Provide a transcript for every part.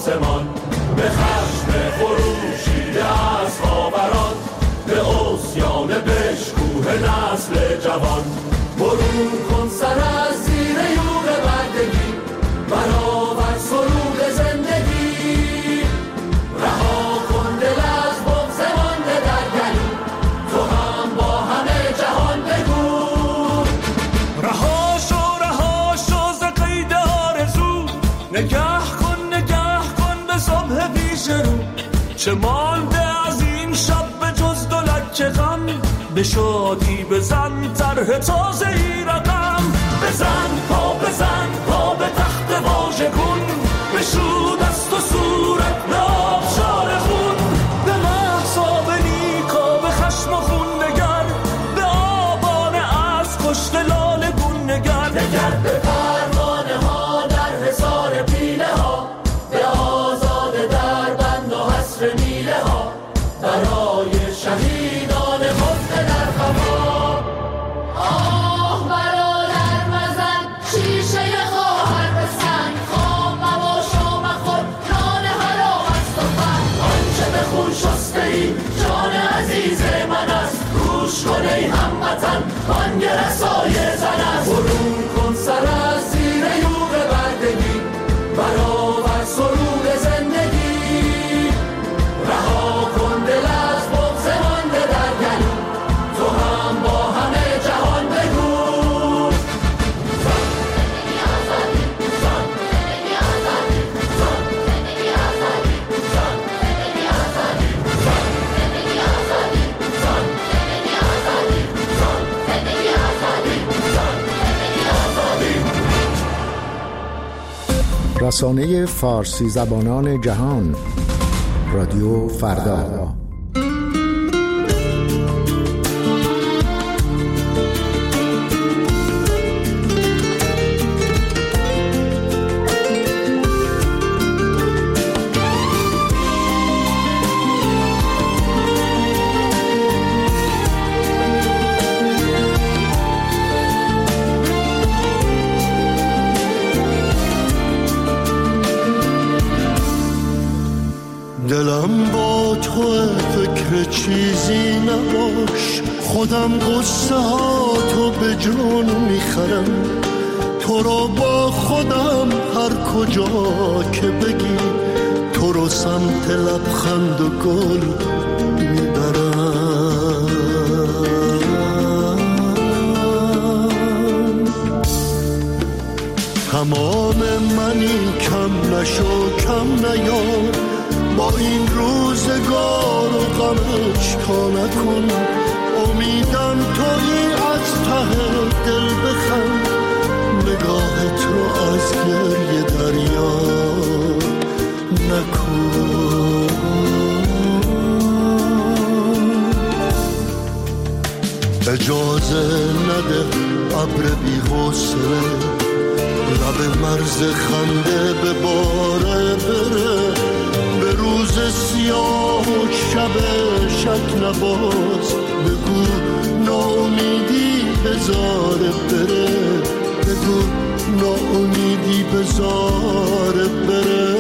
آسمان، به خشم خروشید از خاوران، به عصیان بشکوه نسل جوان. برون کن سر از زیر یوغ بردگی، برآور سرود زندگی. رها کن دل از بغض مانده در گلو، تو هم با همه جهان بگو. رها شو ز قید آرزو، نگه کن به صبح پیش رو. چه مانده از این شب به جز دولک غم، به شادی بزن طرح تازه ای رقم. بزن پا به تخت واژه کن، بشو دست و صورت به آبشار خون. به مهتاب نیکا به خشم و خون نگر، به آبان از کشت لاله گون نگر. نگر به پروانه ها در حصار پیله ها، به آزاده در بند و حصر میله ها، برای شهیدان خفته در خفا. آه برادر مزن شیشه خواهر به سنگ، خام مباش و مخور نان حرام است و فن. آنچه به خون شسته ای جان عزیز من است، گوش کن ای هموطن بانگ رسای زن است. برون کن سر از زیر یوغ بردگی، برآور سرود زندگی. رها کن دل از بغض مانده در گلو، تو هم با همه جهان بگو. زن زندگی آزادی، زن زندگی آزادی، زن زندگی آزادی، زن زندگی آزادی، زن زندگی آزادی، زن زندگی آزادی، زن زندگی آزادی، زن زندگی آزادی. رسانه فارسی زبانان جهان، رادیو فردا. دلم با تو فکر چیزی نباش، خودم قصه ها تو به جون میخرم. تو رو با خودم هر کجا که بگی، تو رو سمت لبخند و گل میبرم. تمام منی کم نشو کم نیار، با این روزگار و غمش تا نکن. امیدم تویی از ته دل بخند، نگاه تو از گریه دریا نکن. اجازه نده ابر بی حوصله لب مرز خنده به باره بره. به روز سیاه و شب شک نباز، بگو ناامیدی بذاره بره. بگو ناامیدی بذاره بره.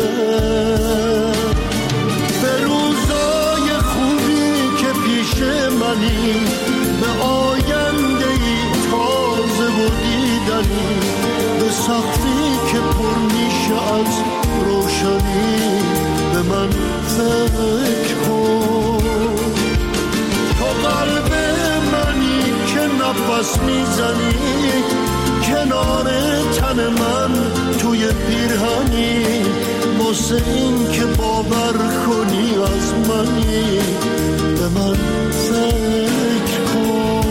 به روزای خوبی که پیش منی، به آینده ای تازه و دیدنی، به سختی که پر میشه از روشنی، به من فکر کن. تو قلب منی که نفس میزنی، کنار تن من توی پیرهنی، واسه این که باور کنی از منی، به من فکر کن.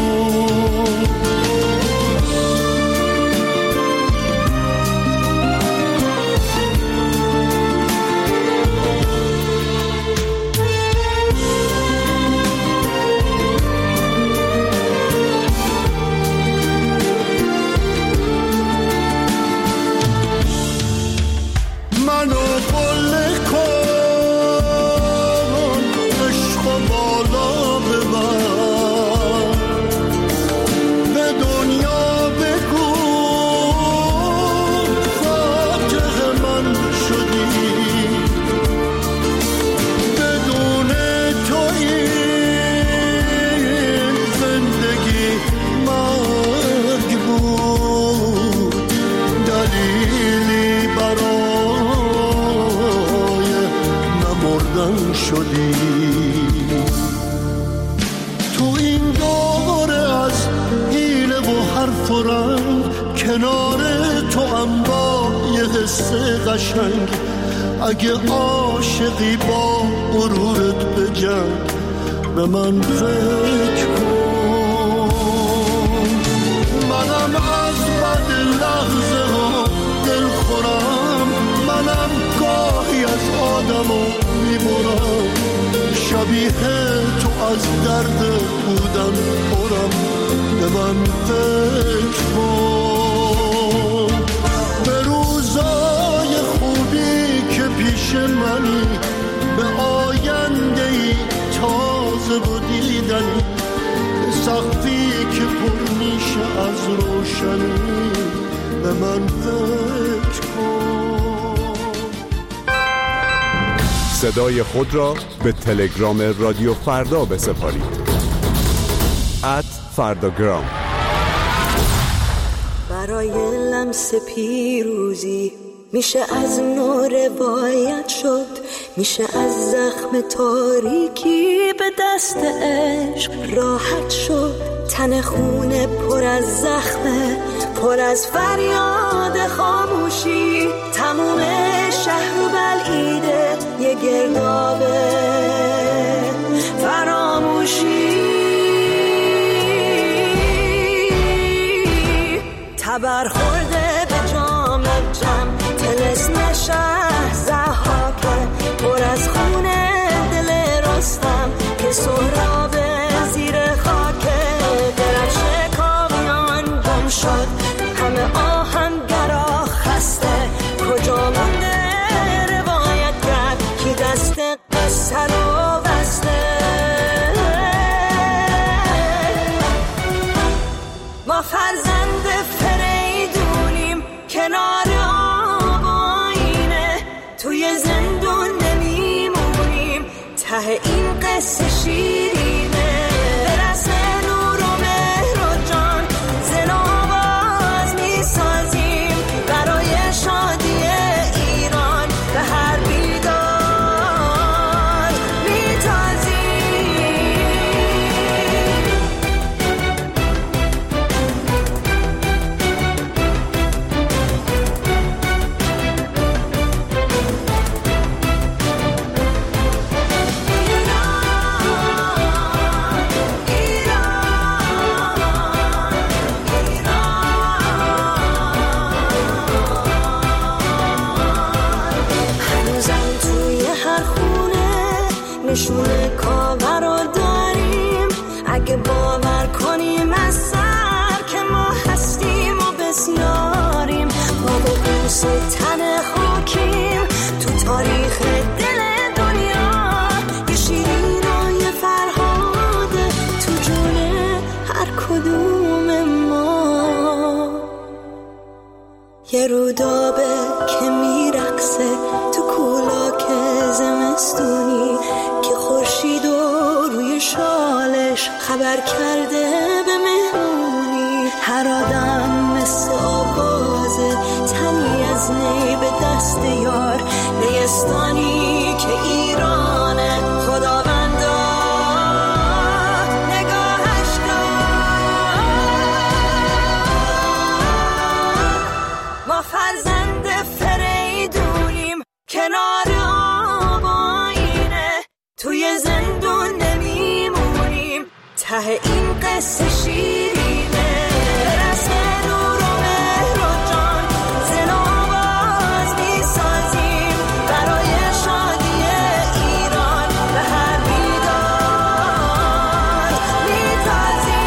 من شدی. تو این دوره از حیله و حرف و رنگ، کنار تو هم با یه حس قشنگ. اگه عاشقی با غرورت بجنگ، به من فکر کن. منم از بد لحظه ها دل خورم، منم گاهی از آدمو میبرم. شبیه تو از درد بودن پرم، به من فکر کن. به روزای خوبی که پیش منی، به آینده‌ای تازه و دیدنی، به سقفی که پر میشه از روشنی، به من فکر کن. صدای خود را به تلگرام رادیو فردا بسپارید. @فرداگرام. برای لمس پیروزی میشه از نو روایت شد، میشه از زخم تاریکی به دست عشق راحت شد. تن خونه پر از زخمه، پر از فریاد خاموشی. تموم شهر و بلعیده یه گردابه فراموشی. تبر خورده به جام جم، طلسم شهر ضحاکه، پر از خونه دل رستم که سهراب زیر خاکه. درفش کامیان گم شد، همه آهنگرا خسته. کجا مونده روایتگر کی دست قصه رو بسته؟ ما فرزند فریدونیم کنار آب آینه، توی زندون نمیمونیم، ته این قصه شیرینه. برس نور و مهر و جان، زن آواز میسازیم برای شادی ایران. به هر بیدار میتازیم. نشونه کاور رو داریم، اگه باور کنیم از سر که ما هستیم و بسیاریم. ما با قوس تن خاکیم تو تاریخ دل دنیا. یه شیرین و یه فرهاده تو جون هر کدوم ما. یه رودابه که میرقصه تو کولاک زمستونی، که خورشید و روی شالش خبر کرده به مهمونی. هر آدم مثل آوازه، تنی از نی به دست یار. نیستانی که ایرانه، خداوندا نگاهش کن. ما فرزند فریدونیم کنار آب آینه، توی زندون نمیمونیم، ته این قصه شیرینه. برس نور و مهر و جان، زن آواز میسازیم برای شادی ایران. به هر بیدار میتازیم.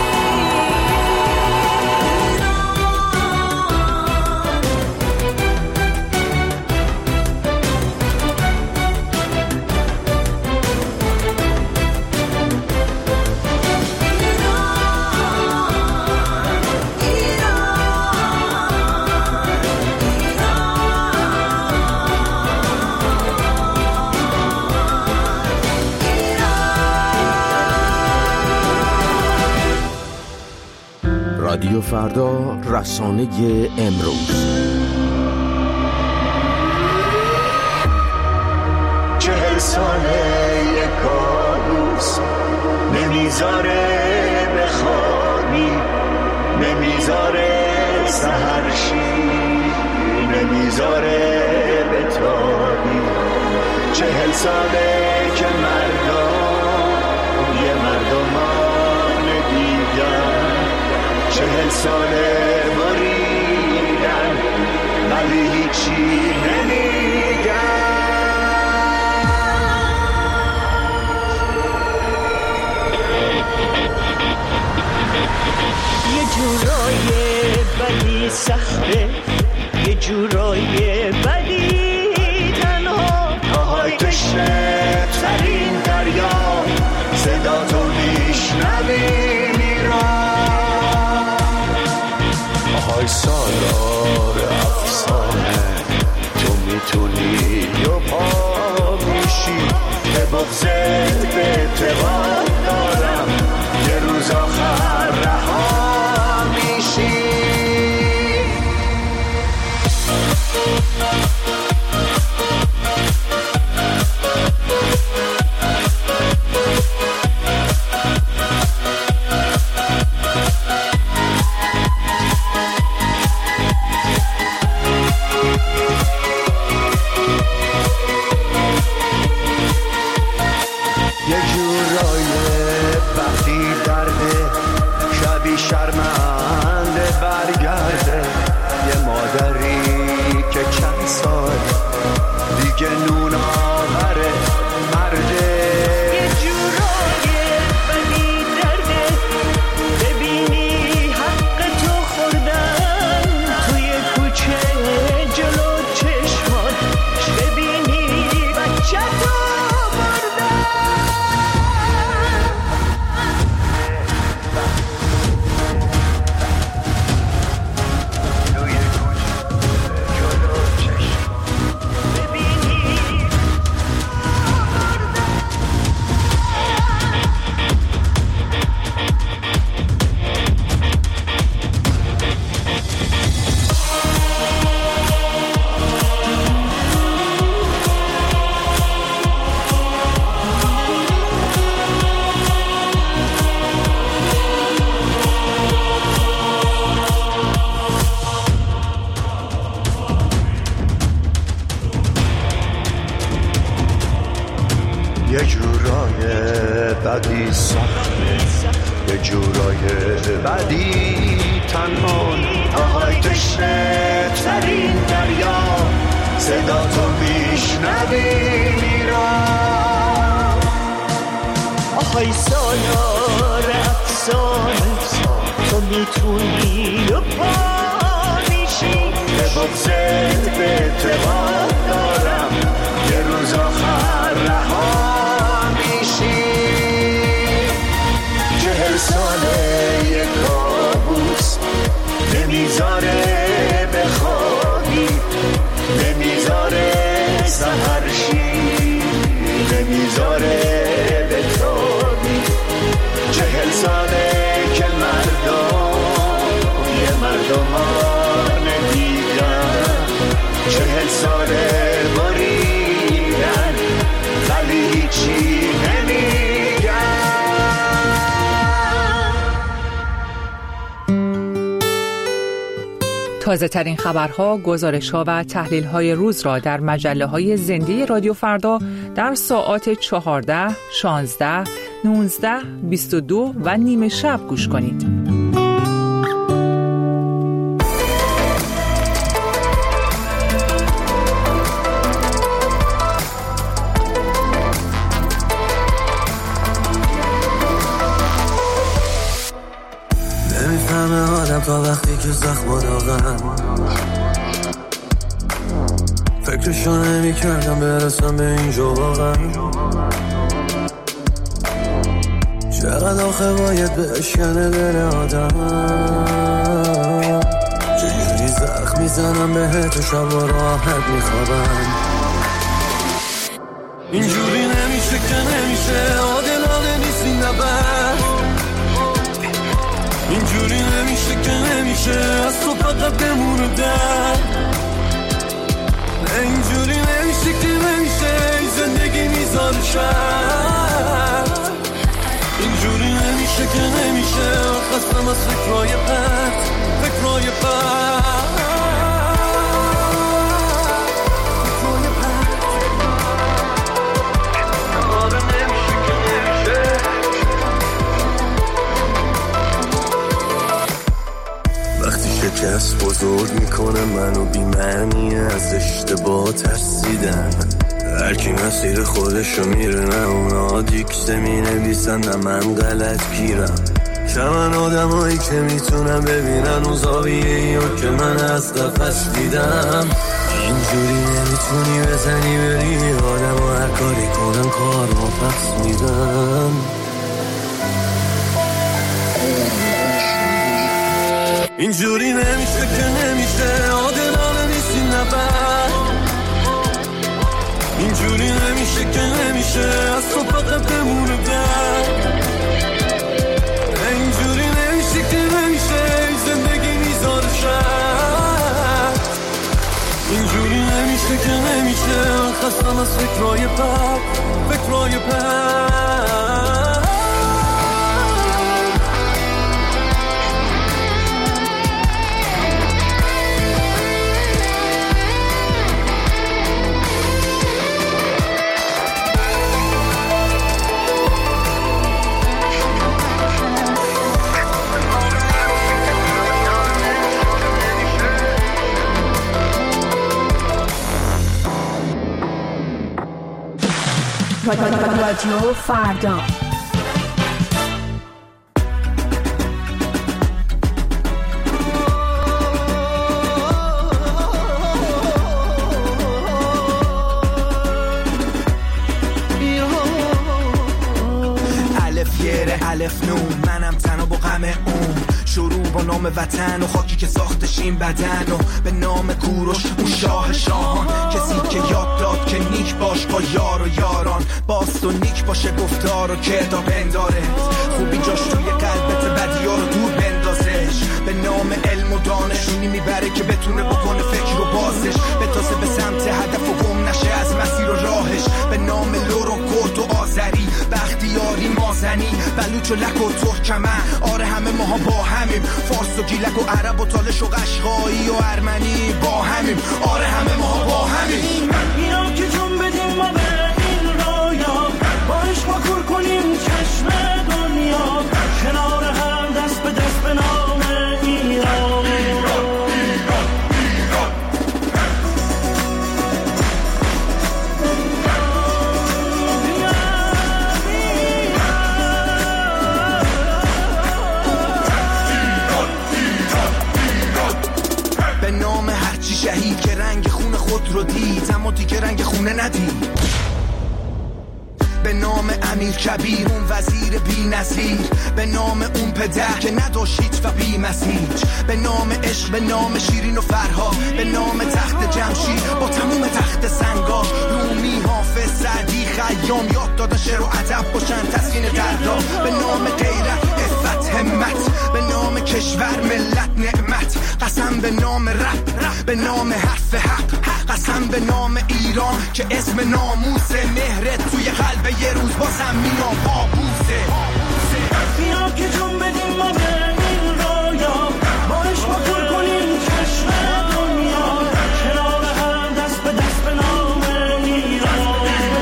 رادیو فردا، رسانه امروز. 40 ساله یک کابوس نمیذاره بخوابی، نمیذاره سحرشی، نمیذاره بتابی. 40 ساله که مردم یه مردمان دیگر، 40 ساله بریدن ولی هیچی نمیگن. یه جورای بدی سخته، یه جورای بدی تنها، آهای تشنه ترین دریا، صدا تو میشنوی میران. آهای سالار افسانه، تو میتونی و پا میشی، به بغضت به اعتقاد دارم یه روز آخر رها میشی. شرمنده برگرده یه مادری که چند سال دیگه نون آوره مرده. یه جورای بدی درده، ببینی حق تو خوردن توی کوچه جلو چشمات، ببینی بچه تو بردن. یه جورای بدی سخته، یه جورای بدی تنها، آهای تشنه ترین دریا، صدا تو میشنوی میران. آهای سالار افسانه، تو میتونی و پا میشی، به بغضت به اعتقاد دارم یه روز آخر رها میشی. 40 ساله یک کابوس نمیذاره بخوابی، نمیذاره سحرشی، نمیذاره بتابی. 40 ساله که مردم یه مردمان دیگر، 40 ساله بریدن ولی هیچی نمیگن. تازه ترین خبرها، گزارش‌ها و تحلیل‌های روز را در مجله‌های زنده رادیو فردا در ساعات 14، 16، 19، 22 و نیم شب گوش کنید. نمیفهمه آدم تا وقتی که زخم داغن، فکرشو نمی کردم برسم به اینجا واقعا. چقدر آخه باید بشکنه دل آدم، چجوری زخم میزنم بهت و شب و راحت میخوابم. اینجوری نمیشه که نمیشه، عادلانه نیست این نبرد. اینجوری نمیشه که نمیشه، از تو فقط بمونه درد. اینجوری نمیشه که نمیشه، زندگی میزه کرد. اینجوری نمیشه که نمیشه، خستم از فکرهای پرت، فکرهای پرت. شکست بزرگ میکنه منو بی‌معنی، از اشتباه ترسیدن. هر کی مسیر خودشو میره، نه اونا دیکته مینویسن نه من غلط گیرم. کمن آدمایی که میتونن ببینن اون زاویه‌ایو که من از قفس دیدم. اینجوری نمیتونی بزنی بری آدم و هر کاری کنم کار ما پس میدم. اینجوری نمیشه که نمیشه، عادلانه نیستی نبر. اینجوری نمیشه که نمیشه، از تو فقط بمونه در. اینجوری نمیشه که نمیشه، زندگی میذاره شد. اینجوری نمیشه که نمیشه، خستم از فکرهای پرت، فکرهای پرت. رادیو فردا. الف یره الف نون، منم تنها با غم اون. شروع با نام وطن و خاکی که ساختش این بدن، و به نام کوروش اون شاه شاهان. کسی که یاد داد که نیک باش با یار و یاران، باست و نیک باشه گفتار و کردار بنداره. خوبی جاش توی قلبت، بدیا رو دور بندازش. به نام علم و دانشونی میبره که بتونه بکنه فکر و بازش، بتازه به سمت هدف و گم نشه از مسیر و راهش. به نام لور و کرد و آذری، بختیاری مازنی، بلوچ و لک و ترکمن. آره همه ماها با همیم، فارس و گیلک و عرب و تالش و قشقایی و ارمنی با همیم. آره همه ماها با همیم. اینا که جون بدیم ما به این رویا، با عشق ما کور کنیم چشم دنیا، کنار هم دست به دست به نام ایران. به نام هرچی شهید که رنگ خون خود رو دید اما دیگه رنگ خونه ندید. به نام امیر کبیر اون وزیر بی نظیر، به نام اون پدر که نداشت هیچ و بی مسیج. به نام عشق، به نام شیرین و فرها، به نام تخت جمشید با تموم تخت سنگا. رومی، حافظ، سعدی، خیام یاد دادن شعر و ادب باشن تسکین دردا. به نام غیرت، عفت، همت، به نام کشور، ملت، نعمت. قسم به نام رب، به نام حرف حق، قسم به نام ایران که اسم ناموس. مهرت توی قلب یه روز بازم میام بابوسه. بیا که جون بدیم ما به این رویا، با عشق ما کور کنیم چشم دنیا، کنار هم دست به دست به نام ایران.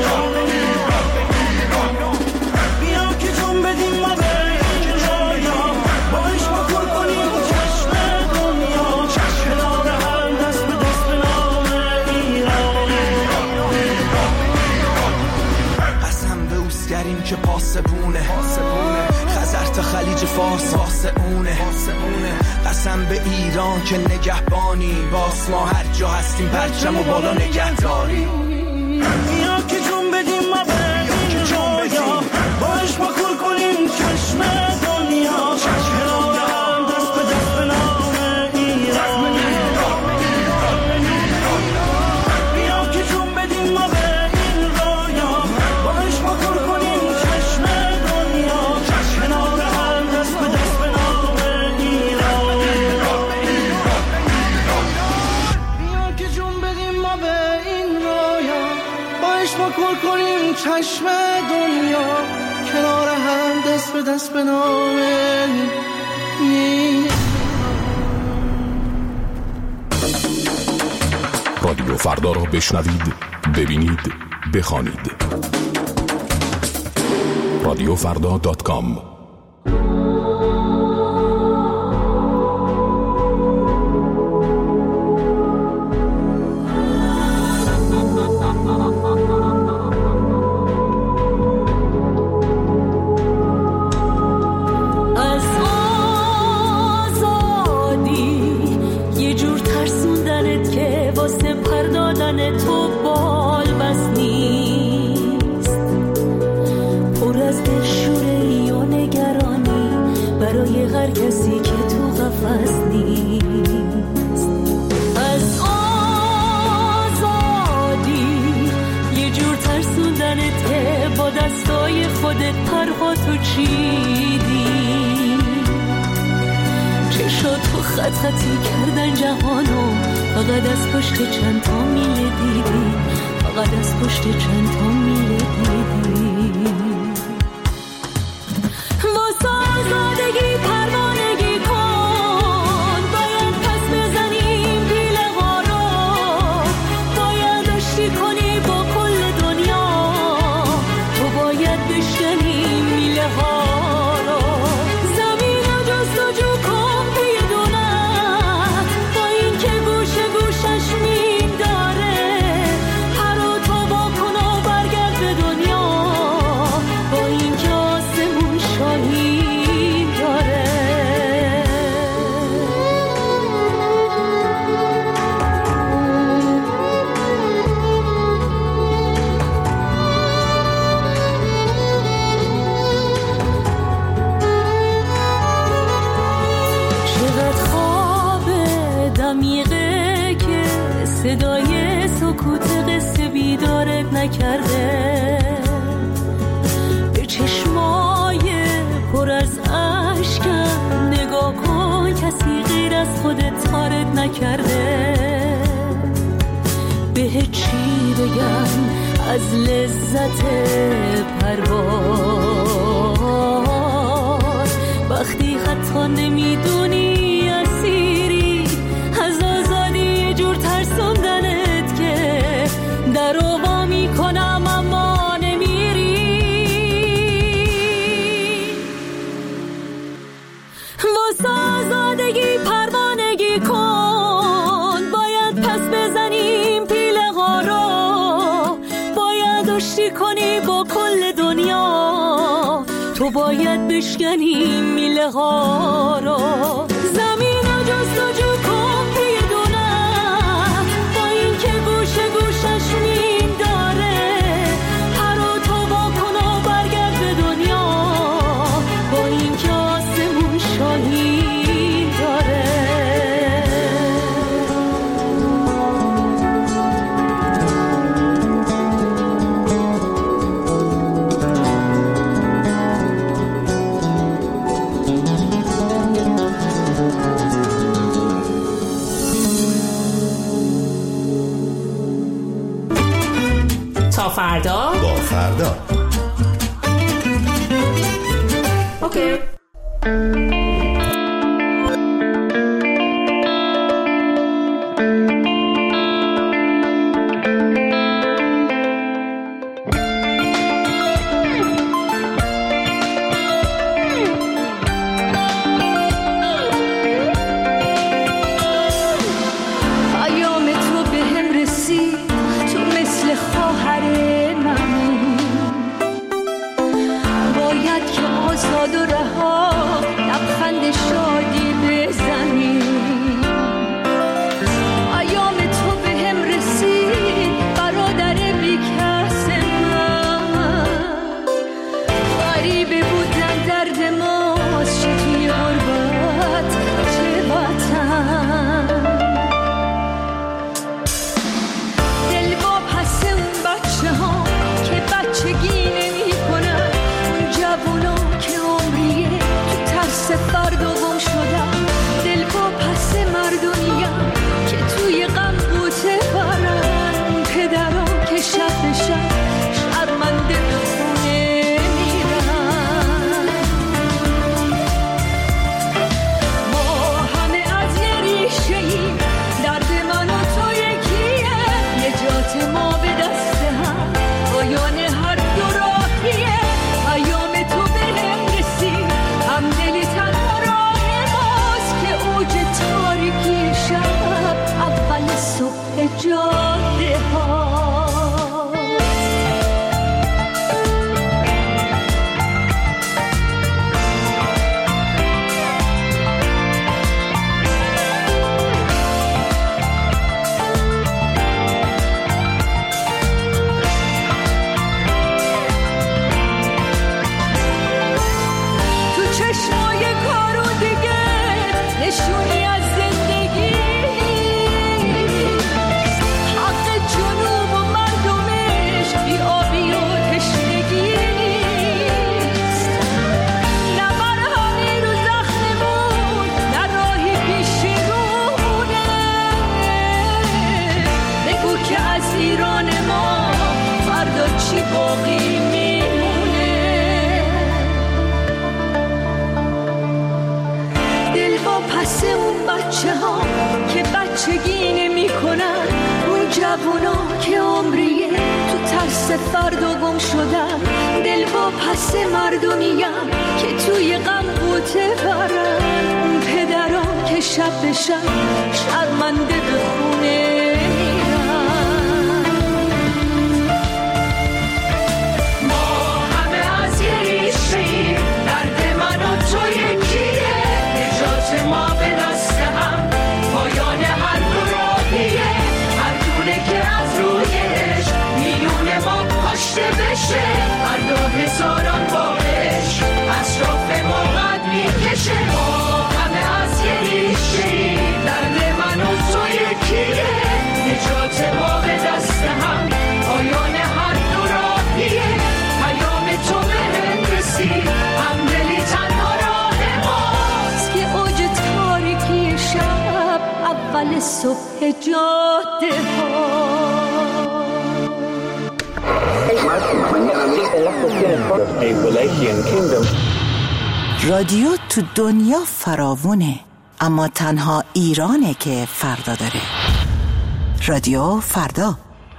بیا که جون بدیم ما به این رویا، با عشق ما کور کنیم چشم دنیا، کنار هم دست به دست به نام ایران. قسم به اوسگریم که پاسبونه، خزر تا خلیج فارس آسمونه. قسم به ایران که نگهبانی، باس ما هر جا هستیم پرچم و بالا نگهداری. بیا که جون بدیم ما به این رویا، با عشق ما کور کنیم چشم دنیا، کنار هم دست به دست به نام ایران. بیا که جون بدیم ما به این رویا، با عشق ما کور کنیم چشم دنیا، کنار هم دست به دست به نام ایران. بیا که جون بدیم ما به این رویا، پر کنیم چشم دنیا، کنار هم دست به دست به نام رادیو فردا را بشنوید، ببینید، بخوانید. رادیوفردا.com. خطی کردن جهانو، فقط از پشت چند تا میله دیدی، فقط از پشت چند تا میله دیدی. واسه آزادگی پروانگی کن، باید پس بزنیم پیله ها رو، باید آشتی کنی با کل دنیا، تو باید بشکنی میله ها رو. زمین رو جستجو کن پی دونت، با این که گوشه گوشش مین داره، پر و تو با کن و برگرد به دنیا، با این که آسمون شاهین داره. چقدر خواب دمیقه که صدای سکوت قصه بیدارت نکرده، به چشمای پر از اشکم نگاه کن، کسی غیر از خودت تارت نکرده. به چی بگم از لذت پرواز، وقتی حتی نمیدونی اسیری از آزادی، یه جور ترسوندنت که در وا میکنم اما نمیری. واسه آزادگی پروانگی کن، باید پس بزنیم پیله ها رو، باید آشتی کنی با کل دنیا، تو باید بشکنی میله ها رو. زمین رو جستجو کن پی دونت، با این که گوشه گوشش مین داره، پر و تو با کن و برگرد به دنیا، با این که آسمون شاهین داره. تا فردا با فردا. اوکی. پیام تو به هم رسید، تو مثل خواهر منی، باید که آزاد و رها باقی میمونه. دل با پس اون بچه ها که بچگی نمی کنن، اون جوونا که عمریه تو ترس فردا گم شدن. دل با پس مردمیم که توی غم بوته برن، اون پدران که شب به شب شرمنده به خونه میرن. ما همه از یه ریشه‌ایم، درد من و تو یکیه، نجات ما به دست هم پایان هر دو راهیه. هر دونه که از رویش میونه ما پاشته بشه، هر دو هزاران باش اطراف ما قد میکشه. ما همه از یه ریشه‌ایم، درد من و تو یکیه، نجات ما به دست هم پایان هر دو راهیه. پیام تو به هم رسید، همدلی تنها راه ماست که اوج تاریکی شب اول صبح جاده ها. رادیو تو دنیا فراوونه، اما تنها ایرانه که فردا داره. رادیو فردا.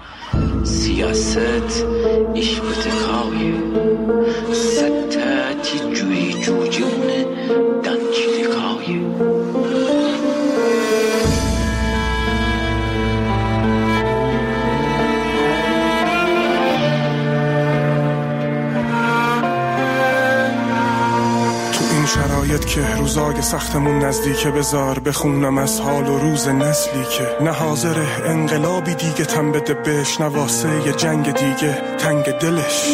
سیاست ایش بتکاوی ستاتی جوی جوجونه دنچی دکاوی. شرایط که روزای سختمون نزدیکه، بذار بخونم از حال و روز نسلی که نه حاضره انقلابی دیگه تن بده بهش، نه واسه یه جنگ دیگه تنگ دلش.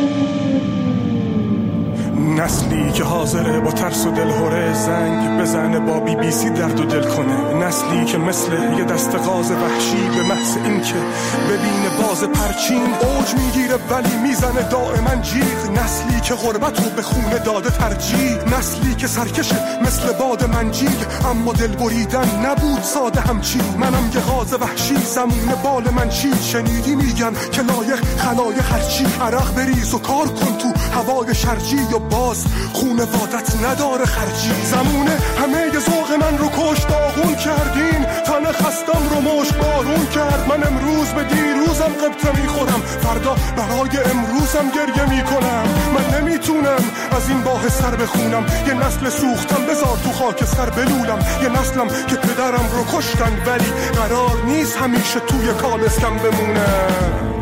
نسلی که حاضره با ترس و دلهوره زنگ بزنه، با BBC درد و دل کنه. نسلی که مثل یه دست غاز وحشی به محض این که ببینه باز پرچین اوج میگیره ولی میزنه دائما جیغ. نسلی که غربت رو به خونه داده ترجیح. نسلی که سرکشه مثل باد منجیل، اما دل بریدن نبود ساده همچین. منم یه غاز وحشی زمون بال من چی. شنیدی میگن که لایق خلایق هرچی. عرق بریز و کار کن تو هوای شرجی، و باز خونه وادت نداره خرجی. زمونه همه ی ذوق من رو کش داغون کردین، تن خستم رو مشت بارون کرد. من امروز به دیروزم قبطه میخورم، فردا برای امروزم گریه میکنم. من نمیتونم از این باه سر بخونم، یه نسل سوختم بذار تو خاک سر بلولم. یه نسلم که پدرم رو کشتن ولی قرار نیست همیشه توی کالسکم بمونم.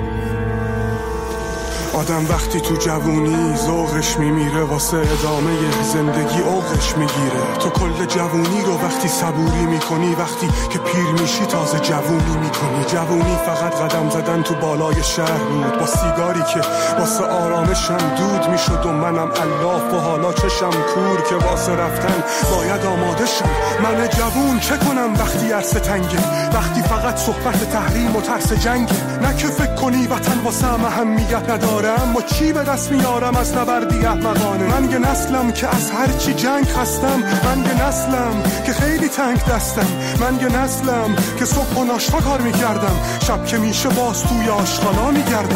آدم وقتی تو جوونی ذوقش میمیره، واسه ادامه زندگی اوقش میگیره. تو کل جوونی رو وقتی صبوری میکنی، وقتی که پیر میشی تازه جوونی میکنی. جوونی فقط قدم زدن تو بالای شهر بود، با سیگاری که واسه آرامشم دود میشد. و منم الاف و حالا چشم کور که واسه رفتن باید آماده شم. من جوون چه کنم وقتی عرصه تنگه، وقتی فقط صحبت تحریم و ترس جنگه. نه که فکر کنی وطن واسه اهمیت نداره، اما چی به دست میارم از نبردی احمقانه. من یه نسلم که از هر چی جنگ خستم، من یه نسلم که خیلی تنگ دستم. من یه نسلم که صبح و ناشتا کار میکردم، شب که میشه باز توی آشغالا میگردم.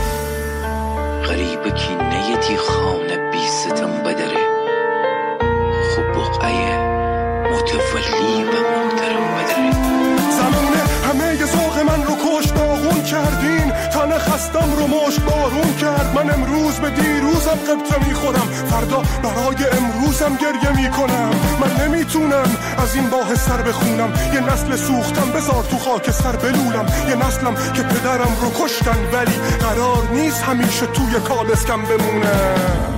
غریبه کی نیتی خانه بی ستم بدره، خوب بقعه متولی و محترم بدره. زمونه همه ی ذوق من رو کش داغون کردین، تن خستم رو مشت بارون کرد. من امروز به دیروزم قبطه میخورم، فردا برای امروزم گریه میکنم. من نمیتونم از این باه سر بخونم، یه نسل سوختم بذار تو خاک سر بلولم. یه نسلم که پدرم رو کشتن ولی قرار نیست همیشه توی کالسکم بمونم.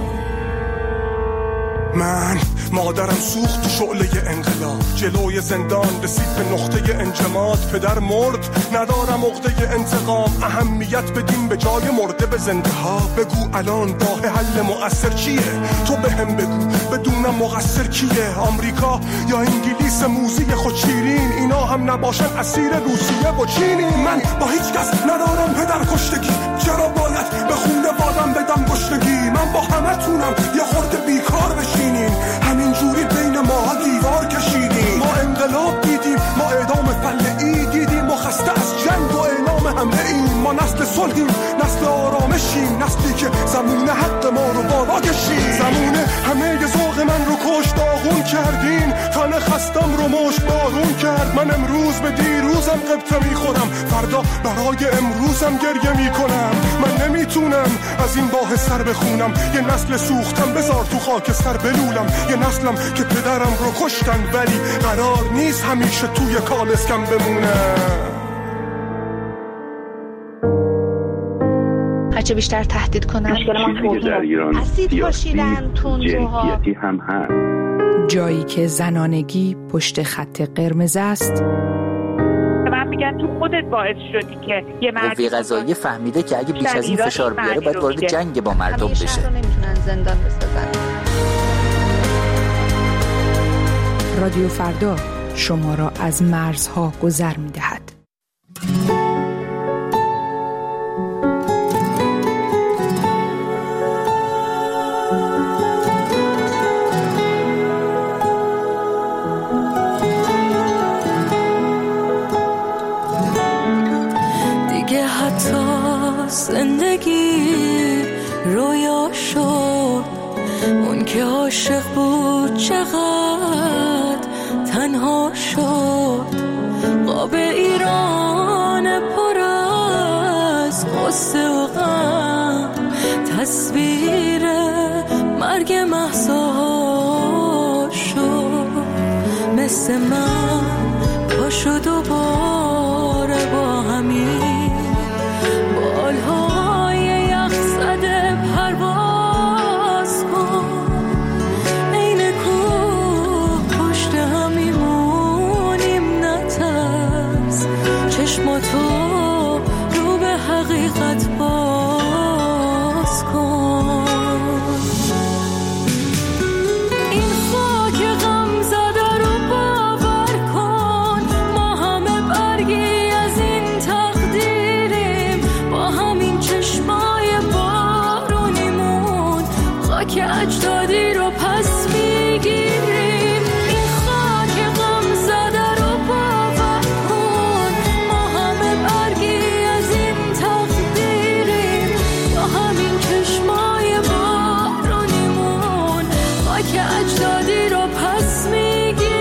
من مادرم سوخت تو شعله انقلاب، جلوی زندان رسید به نقطه انجماد. پدر مرد ندارم عقده انتقام، اهمیت بدیم به جای مرده به زنده ها. بگو الان راه حل مؤثر چیه؟ تو بهم بگو بدونم مقصر کیه؟ آمریکا یا انگلیس موزی خود شیرین، اینا هم نباشن اسیر روسیه و چینی. من با هیچ کس ندارم پدر کشتگی، چرا باید به خونه وادم بدم گشتگی؟ من با همه تونم یه خورده بیکار بشینیم، همینجوری بین ما دیوار کشیدیم. ما انقلاب دیدیم، ما اعدام فلعی دیدیم، ما خسته از جنگ و اعلام حمله ایم. ما نسل صلحیم، نسل آرامشیم، نسلی که زمونه حق ما رو بالا کشید. زمونه همه ذوق من رو کشت، داغون کردین تن خستم رو مشت بارون کرد. من امروز به دیروزم قبطه میخورم، فردا برای امروزم گریه میکنم. من نمیتونم از این باه سر بخونم، یه نسل سوختم بذار تو خاک سر بلولم. یه نسلم که پدرم رو کشتن ولی قرار نیست همیشه توی کالسکم بمونم. هرچه بیشتر تهدید کنن چیزی که در ایران سیاسی جنسیتی هم هست. جایی که زنانگی پشت خط قرمز است. من میگن تو خودت باعث شدی که یه قوه قضاییه فهمیده که اگه بیش از این فشار بیاره باید وارد جنگ با مردم بشه. همیشه نمیتونن زندان بسازن. رادیو فردا شما را از مرزها گذر می‌دهد. دیگه حتی زندگی رویا شد، اون که عاشق بود چقدر تنها شد. قاب ایران پر از قصه و غم، تصویر مرگ مهسا شد. مثل من پاشو دوباره با همین بالهای یخ زده پرواز کن. این کوه پشت همیمونیم نترس، چشماتو رو به حقیقت باز کن. این خاک غم زده رو باور کن، ما همه برگی از این تقدیریم. با همین چشمای بارونیمون خاک اجدادی رو پس میگیریم. این خاک غم زده رو باور کن، ما همه برگی از این تقدیریم. با همین چشمای بارونیمون خاک اجدادی رو پس میگیریم.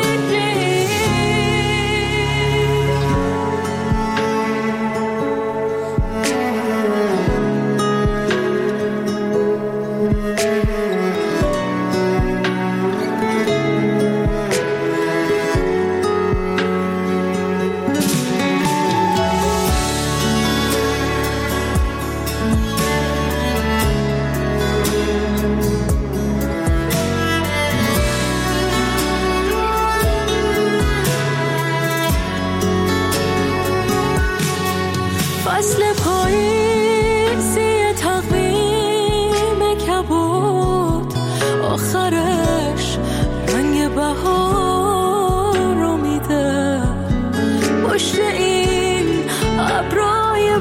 فصل پاییزی تقویم کبود، آخرش رنگ بهار رو میده. پشت این ابرای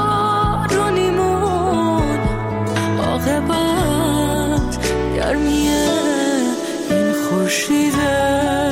بارونیمون عاقبت گرمی این خورشیده.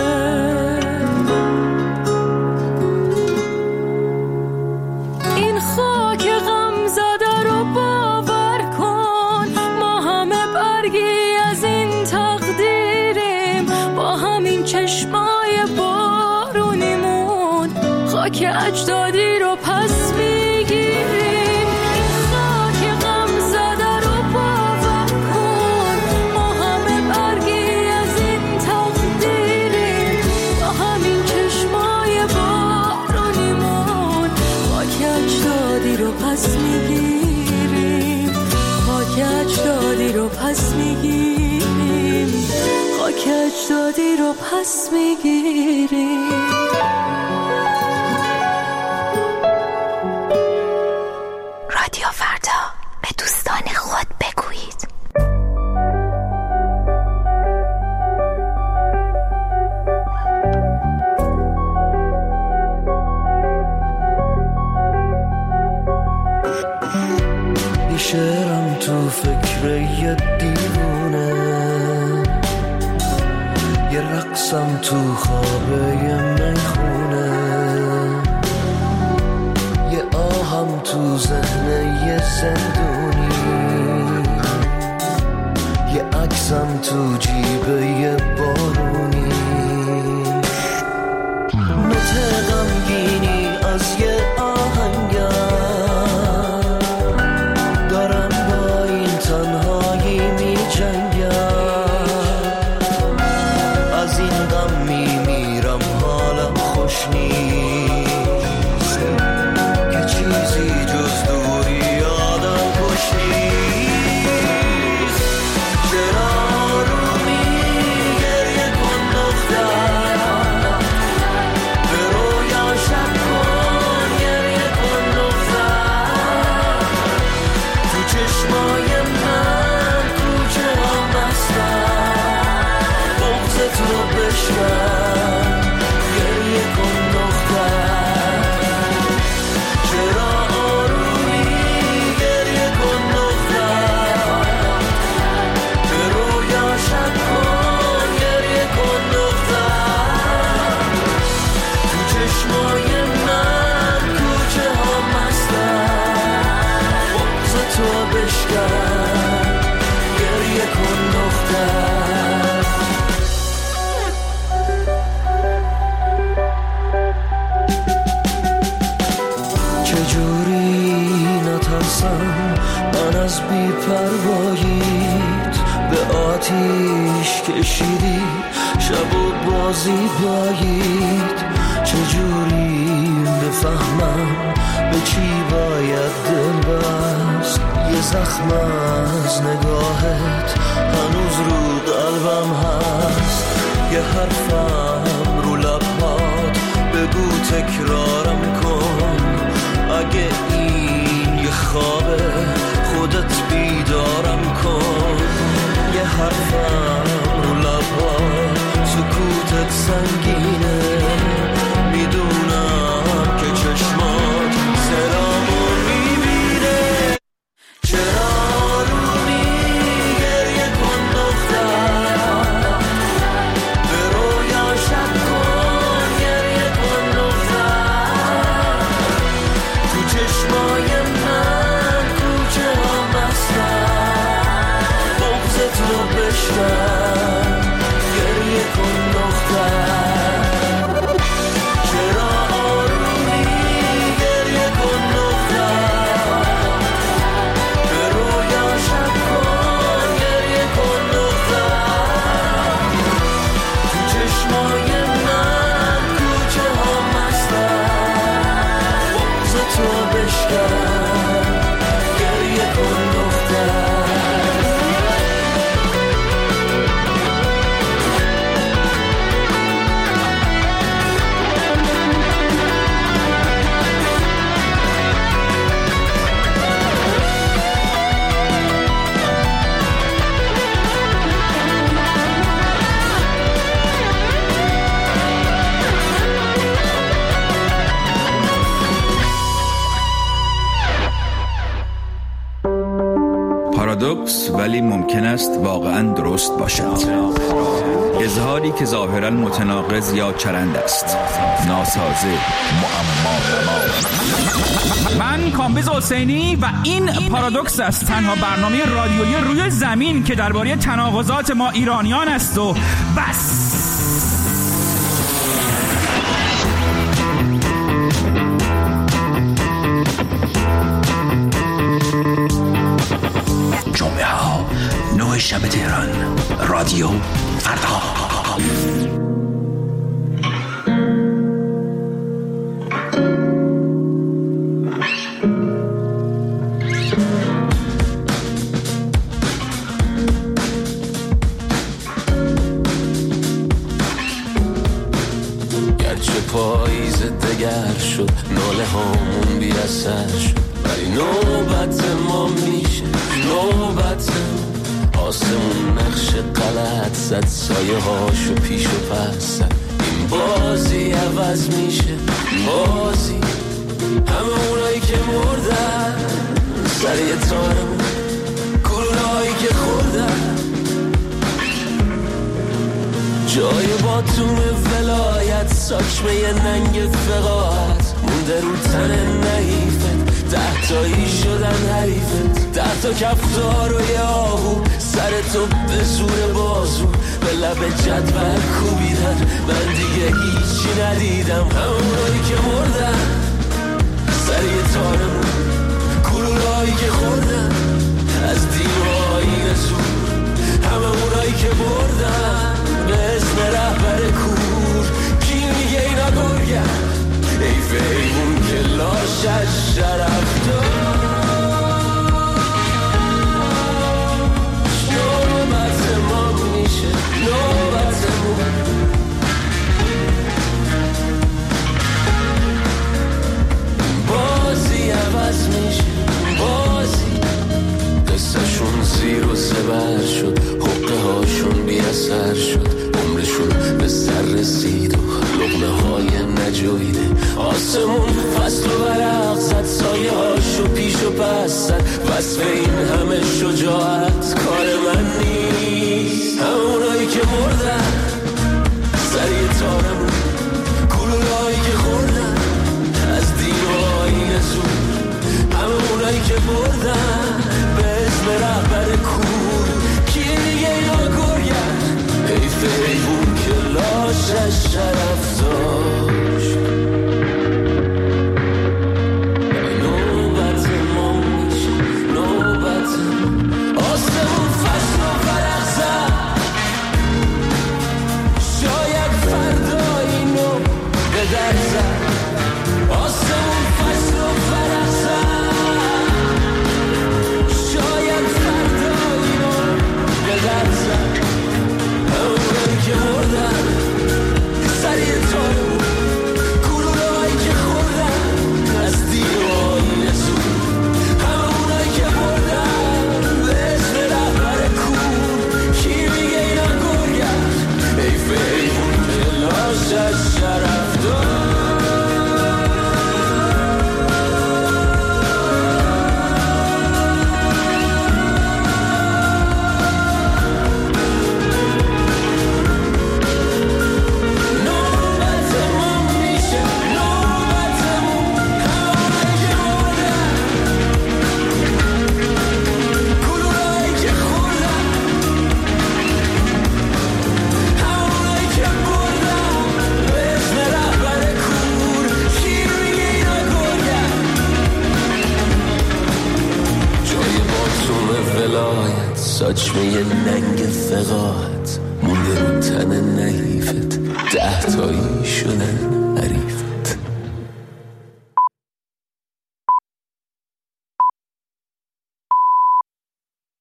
این خاک غم زده رو باور کن، ما همه برگی از این تقدیریم. با همین چشمای بارونیمون خاک اجدادی رو پس میگیریم. این خاک غم زده رو باور کن، ما همه برگی از این تقدیریم. با همین چشمای بارونیمون خاک اجدادی رو پس میگیریم. خاک اجدادی رو پس میگیریم. خاک اجدادی رو پس میگیریم. رادیو فردا، به دوستان خود بگویید. یه شعرم تو فکر یه دیوونه، یه رقصم تو خواب یه میخونه، یه آهم تو ذهن یه زندونی. میریزم تو جیب یه بارونی، نوت غمگینی از یه آهنگر، دارم با این تنهایی می جنگم، از این غم می میرم حالم خوش نیست، که چیزی جز دوری آدم خوش نیست. چرا آرومی گریه کن دختر، به رویا شب کن گریه کن دختر، تو چشمای من کوچه ها مستن، بغض تو بشکن گریه کن دختر. چرا آرومی گریه کن دختر، به رویا شب کن گریه کن دختر، تو چشمای من کوچه ها مستن، بغض تو بشکن گریه کن دختر. چجوری نترسم من از بی‌پرواییت، به آتیش کشیدی شب و بازی بایید. چجوری بفهمم به چی باید دل بست، یه زخم از نگاهت هنوز رو قلبم هست، یه حرفم رو لبات بگو تکرارم کن، اگه این یه خوابه خودت بیدارم کن. یه حرفم رو لبات سکوتت سنگینه، میدونم که چشمات سرامو میبینه. چرا آرومی گریه کن دختر، به رویا شب کن گریه کن دختر، تو چشمای من کوچه ها مستن، بغض تو بشکن گریه کن دختر. چرا آرومی گریه کن دختر، به رویا شب کن گریه کن دختر، تو چشمای من کوچه ها مستن، بغض تو بشکن گریه کن دختر. پارادوکس ولی ممکن است واقعا درست باشد. اظهاری که ظاهرا متناقض یا چرند است، ناسازه، معما. من کامبیز حسینی و این پارادوکس است، تنها برنامه رادیویی روی زمین که درباره تناقضات ما ایرانیان است و بس. جمعه ها 9 شب تهران، رادیو فردا. گرچه پاییز دگر شد، ناله هامون بی اثر شد، ولی نوبت ما میشه، نوبت آسمون نقش غلط زد، سایه هاشو پیش و پس زد، این بازی عوض میشه، بازی همه اونایی که مردن سر یه تارمون، گلونهایی که خوردن جای باتوم ولایت، ساچمه ننگ فقاعت مونده رو تن نحیفت، 10 تایی شدن حریفت، 10 تا کفتار و یه آهو سر تو به زور بازو به لب جدول کوبیدن. من دیگه هیچی ندیدم، همونایی که مردن سر یه تارمون، گلولایی که خوردن از دیوهای زور، همه اونایی که بردن به اسم رهبر کور. کی میگه اینا گرگن؟ حیف ایمون که لاشش شرف داشت. نوبت ما میشه، نوبتمون. بازی عوض میشه، بازی قصهشون زیر و زبر شد، حقه هاشون بی اثر شد، عمرشون به سر رسید و لقمه های نجویده. آسمون فصل و ورق زد، سایه هاشو پیش و پس زد. وصف این همه شجاعت کار من نیست. همونایی که مردن سر یه تارمون، گلولایی که خوردن از دین و آیین زور، همونایی که بردن به اسم رهبر کور. کی میگه اینا گرگن؟ حیف ایمون که لاشش شرف داشت. نوبت ما میشه، نوبت آسمون فصل و ورق زد، شاید فردا اینو به در زد. آسمون فصل و ورق زد، شاید فردا اینو به در زد. همونایی که مردن سر یه تارمون، گلولایی که خوردن از دیوهای زور، همونایی که بردن به اسم رهبر کور. کی میگه اینا گرگن؟ حیف ایمون که لاشش شرف داشت. ساچمه ننگ فقاعت مونده رو تن نحیفت، 10 تایی شدن